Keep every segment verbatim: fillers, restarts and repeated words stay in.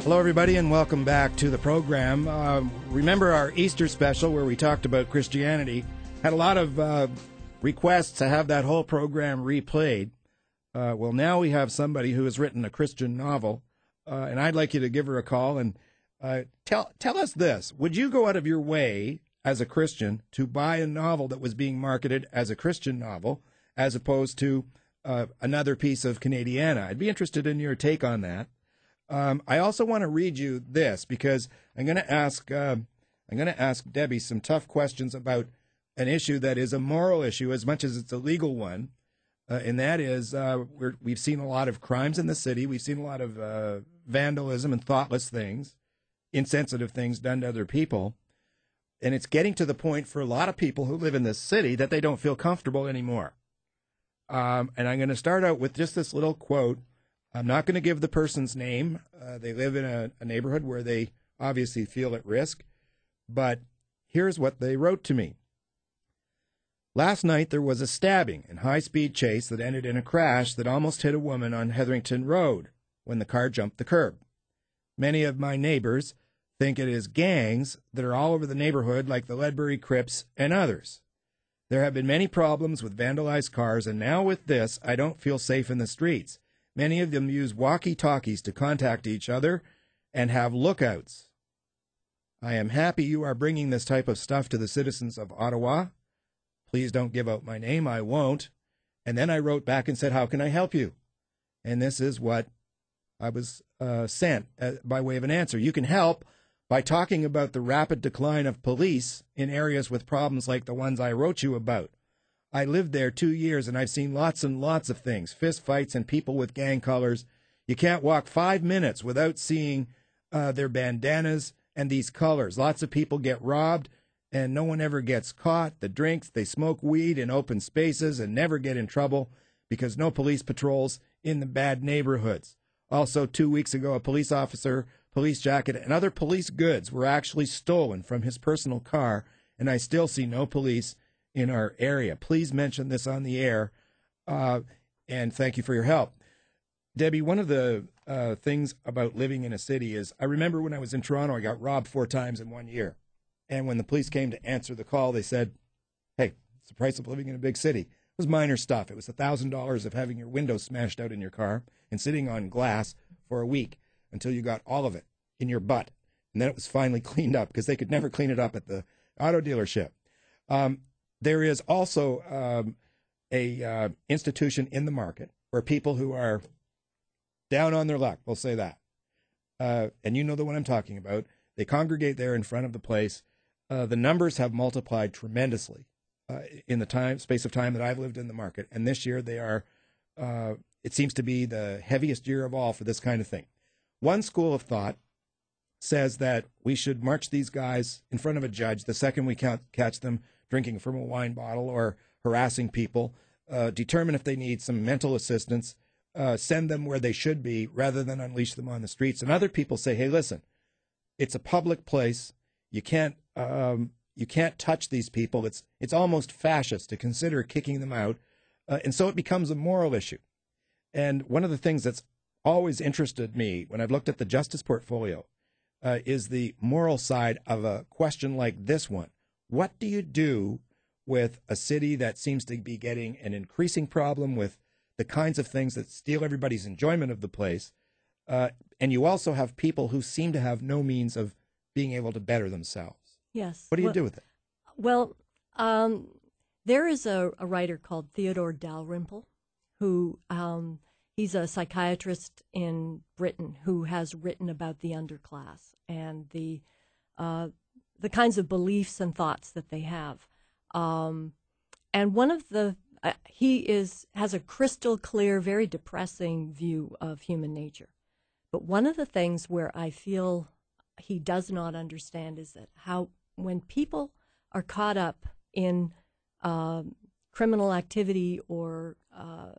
Hello, everybody, and welcome back to the program. Uh, remember our Easter special where we talked about Christianity? Had a lot of uh, requests to have that whole program replayed. Uh, well, now we have somebody who has written a Christian novel, uh, and I'd like you to give her a call and uh, tell tell us this. Would you go out of your way as a Christian to buy a novel that was being marketed as a Christian novel as opposed to uh, another piece of Canadiana? I'd be interested in your take on that. Um, I also want to read you this because I'm going to ask uh, I'm going to ask Debbie some tough questions about an issue that is a moral issue as much as it's a legal one, uh, and that is uh, we're, we've seen a lot of crimes in the city. We've seen a lot of uh, vandalism and thoughtless things, insensitive things done to other people, and it's getting to the point for a lot of people who live in this city that they don't feel comfortable anymore. Um, and I'm going to start out with just this little quote. I'm not going to give the person's name. Uh, they live in a, a neighborhood where they obviously feel at risk. But here's what they wrote to me. Last night there was a stabbing and high-speed chase that ended in a crash that almost hit a woman on Hetherington Road when the car jumped the curb. Many of my neighbors think it is gangs that are all over the neighborhood like the Ledbury Crips and others. There have been many problems with vandalized cars, and now with this, I don't feel safe in the streets. Many of them use walkie-talkies to contact each other and have lookouts. I am happy you are bringing this type of stuff to the citizens of Ottawa. Please don't give out my name. I won't. And then I wrote back and said, how can I help you? And this is what I was uh, sent uh, by way of an answer. You can help by talking about the rapid decline of police in areas with problems like the ones I wrote you about. I lived there two years, and I've seen lots and lots of things, fist fights and people with gang colors. You can't walk five minutes without seeing uh, their bandanas and these colors. Lots of people get robbed, and no one ever gets caught. The drinks, they smoke weed in open spaces and never get in trouble because no police patrols in the bad neighborhoods. Also, two weeks ago, a police officer, police jacket, and other police goods were actually stolen from his personal car, and I still see no police in our area. Please mention this on the air, uh, and thank you for your help. Debbie, one of the uh, things about living in a city is I remember when I was in Toronto, I got robbed four times in one year. And when the police came to answer the call, they said, hey, it's the price of living in a big city. It was minor stuff. It was one thousand dollars of having your windows smashed out in your car and sitting on glass for a week until you got all of it in your butt. And then it was finally cleaned up because they could never clean it up at the auto dealership. Um, There is also um, a uh, institution in the market where people who are down on their luck, we'll say that, uh, and you know the one I'm talking about, they congregate there in front of the place. Uh, the numbers have multiplied tremendously uh, in the time space of time that I've lived in the market, and this year they are, uh, it seems to be the heaviest year of all for this kind of thing. One school of thought says that we should march these guys in front of a judge the second we catch them drinking from a wine bottle or harassing people, uh, determine if they need some mental assistance, uh, send them where they should be rather than unleash them on the streets. And other people say, hey, listen, it's a public place. You can't um, you can't touch these people. It's it's almost fascist to consider kicking them out. Uh, and so it becomes a moral issue. And one of the things that's always interested me when I've looked at the justice portfolio uh, is the moral side of a question like this one. What do you do with a city that seems to be getting an increasing problem with the kinds of things that steal everybody's enjoyment of the place? Uh, and you also have people who seem to have no means of being able to better themselves. Yes. What do you well, do with it? Well, um, there is a, a writer called Theodore Dalrymple who um, he's a psychiatrist in Britain who has written about the underclass and the uh, the kinds of beliefs and thoughts that they have. Um, and one of the, uh, he is, has a crystal clear, very depressing view of human nature. But one of the things where I feel he does not understand is that how, when people are caught up in uh, criminal activity or uh,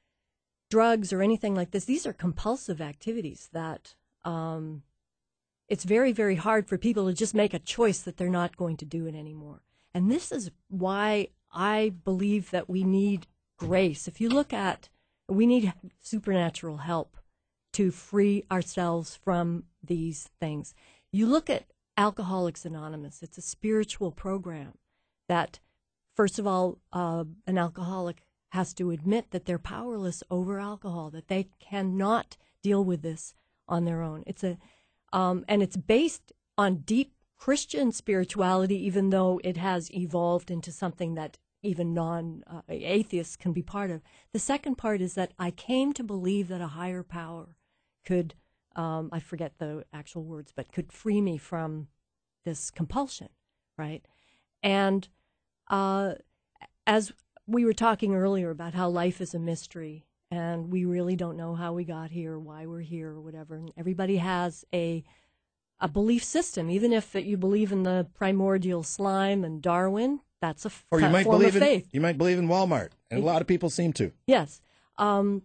drugs or anything like this, these are compulsive activities that, um, it's very, very hard for people to just make a choice that they're not going to do it anymore. And this is why I believe that we need grace. If you look at, we need supernatural help to free ourselves from these things. You look at Alcoholics Anonymous, it's a spiritual program that, first of all, uh, an alcoholic has to admit that they're powerless over alcohol, that they cannot deal with this on their own. It's a, um, and it's based on deep Christian spirituality, even though it has evolved into something that even non-atheists uh, can be part of. The second part is that I came to believe that a higher power could, um, I forget the actual words, but could free me from this compulsion, right? And uh, as we were talking earlier about how life is a mystery, and we really don't know how we got here, why we're here, or whatever, and everybody has a a belief system, even if you believe in the primordial slime and Darwin, that's a f- or you might form believe of in, faith. You might believe in Walmart, and a lot of people seem to. Yes. Um,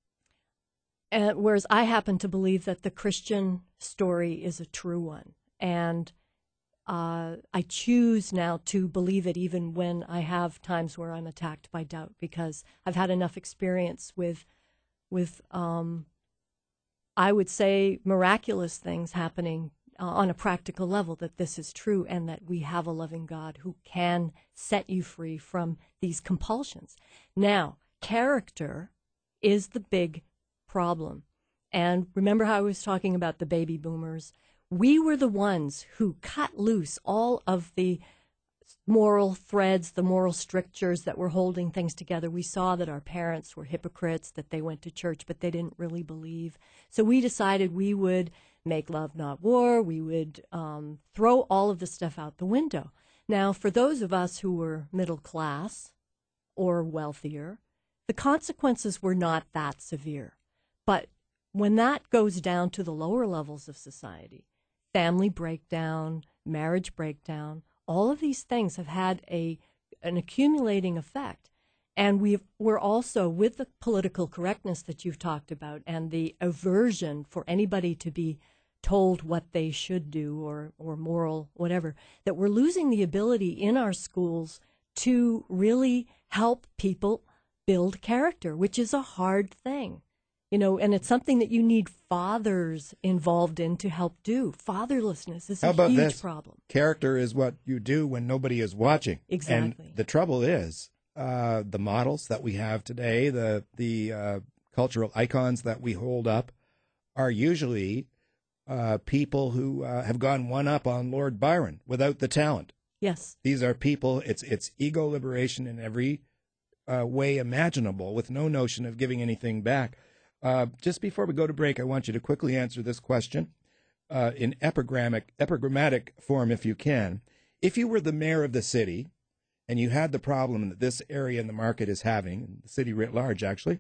and whereas I happen to believe that the Christian story is a true one. And uh, I choose now to believe it even when I have times where I'm attacked by doubt, because I've had enough experience with, with um, I would say, miraculous things happening uh, on a practical level, that this is true and that we have a loving God who can set you free from these compulsions. Now, character is the big problem. And remember how I was talking about the baby boomers? We were the ones who cut loose all of the moral threads, the moral strictures that were holding things together. We saw that our parents were hypocrites, that they went to church, but they didn't really believe. So we decided we would make love, not war. We would um, throw all of the stuff out the window. Now, for those of us who were middle class or wealthier, the consequences were not that severe. But when that goes down to the lower levels of society, family breakdown, marriage breakdown, all of these things have had a an accumulating effect. And we've, we're also, with the political correctness that you've talked about and the aversion for anybody to be told what they should do or, or moral, whatever, that we're losing the ability in our schools to really help people build character, which is a hard thing. You know, and it's something that you need fathers involved in to help do. Fatherlessness is How a about huge this? problem. Character is what you do when nobody is watching. Exactly. And the trouble is, uh, the models that we have today, the the uh, cultural icons that we hold up, are usually uh, people who uh, have gone one up on Lord Byron without the talent. Yes. These are people. It's it's ego liberation in every uh, way imaginable, with no notion of giving anything back. Uh, just before we go to break, I want you to quickly answer this question uh, in epigrammatic, epigrammatic form, if you can. If you were the mayor of the city and you had the problem that this area in the market is having, and the city writ large, actually,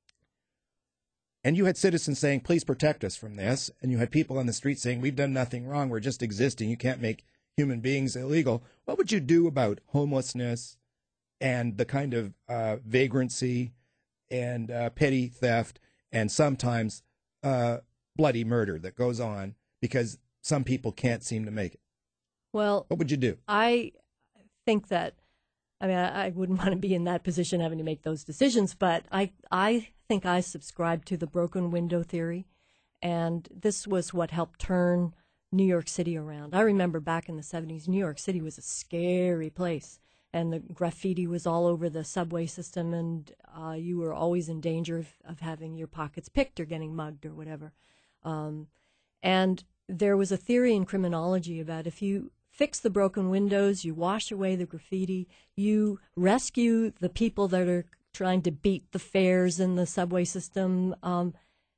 and you had citizens saying, please protect us from this, and you had people on the street saying, we've done nothing wrong, we're just existing, you can't make human beings illegal, what would you do about homelessness and the kind of uh, vagrancy and uh, petty theft and sometimes uh, bloody murder that goes on because some people can't seem to make it? Well, what would you do? I think that, I mean, I, I wouldn't want to be in that position having to make those decisions, but I, I think I subscribe to the broken window theory, and this was what helped turn New York City around. I remember back in the seventies, New York City was a scary place. And the graffiti was all over the subway system, and uh, you were always in danger of, of having your pockets picked or getting mugged or whatever. Um, and there was a theory in criminology about if you fix the broken windows, you wash away the graffiti, you rescue the people that are trying to beat the fares in the subway system, um,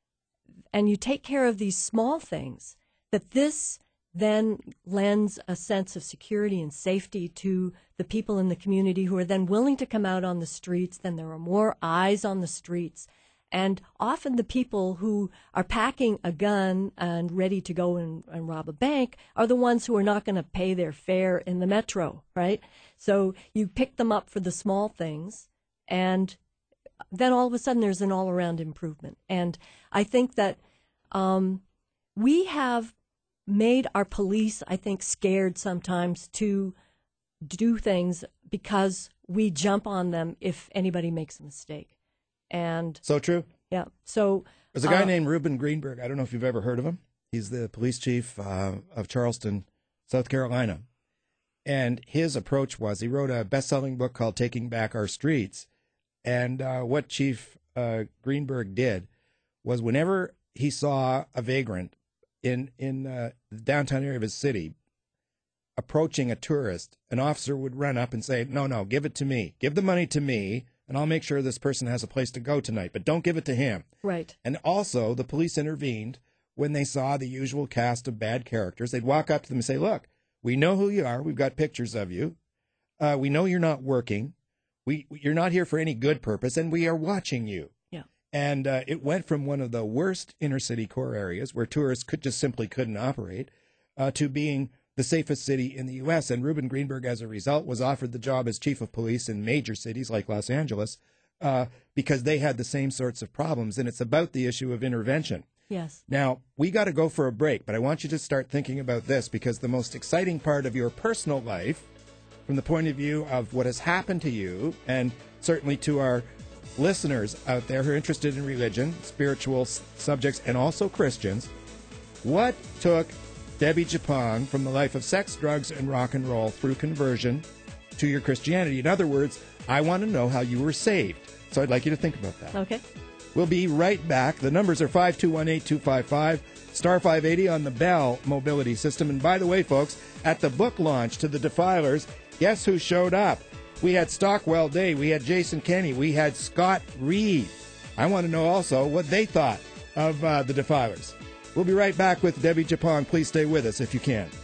and you take care of these small things, that this then lends a sense of security and safety to the people in the community who are then willing to come out on the streets. Then there are more eyes on the streets. And often the people who are packing a gun and ready to go and, and rob a bank are the ones who are not going to pay their fare in the metro, right? So you pick them up for the small things, and then all of a sudden there's an all-around improvement. And I think that um, we have made our police, I think, scared sometimes to do things because we jump on them if anybody makes a mistake. And so true. Yeah. So There's a guy Uh, named Reuben Greenberg. I don't know if you've ever heard of him. He's the police chief uh, of Charleston, South Carolina. And his approach was he wrote a best-selling book called Taking Back Our Streets. And uh, what Chief uh, Greenberg did was whenever he saw a vagrant in, in uh, the downtown area of his city approaching a tourist, an officer would run up and say, no, no, give it to me. Give the money to me, and I'll make sure this person has a place to go tonight. But don't give it to him. Right. And also, the police intervened when they saw the usual cast of bad characters. They'd walk up to them and say, look, we know who you are. We've got pictures of you. Uh, we know you're not working. We You're not here for any good purpose, and we are watching you. Yeah. And uh, it went from one of the worst inner-city core areas where tourists could just simply couldn't operate uh, to being the safest city in the U S. And Reuben Greenberg, as a result, was offered the job as chief of police in major cities like Los Angeles uh, because they had the same sorts of problems. And it's about the issue of intervention. Yes. Now, we got to go for a break, but I want you to start thinking about this because the most exciting part of your personal life, from the point of view of what has happened to you, and certainly to our listeners out there who are interested in religion, spiritual s- subjects, and also Christians, what took Debbie Japong from the life of sex, drugs, and rock and roll through conversion to your Christianity? In other words, I want to know how you were saved. So I'd like you to think about that. Okay. We'll be right back. The numbers are five two one eight, two five five, star five eighty on the Bell mobility system. And by the way, folks, at the book launch to The Defilers, guess who showed up? We had Stockwell Day. We had Jason Kenney. We had Scott Reed. I want to know also what they thought of uh, The Defilers. We'll be right back with Debbie Japong. Please stay with us if you can.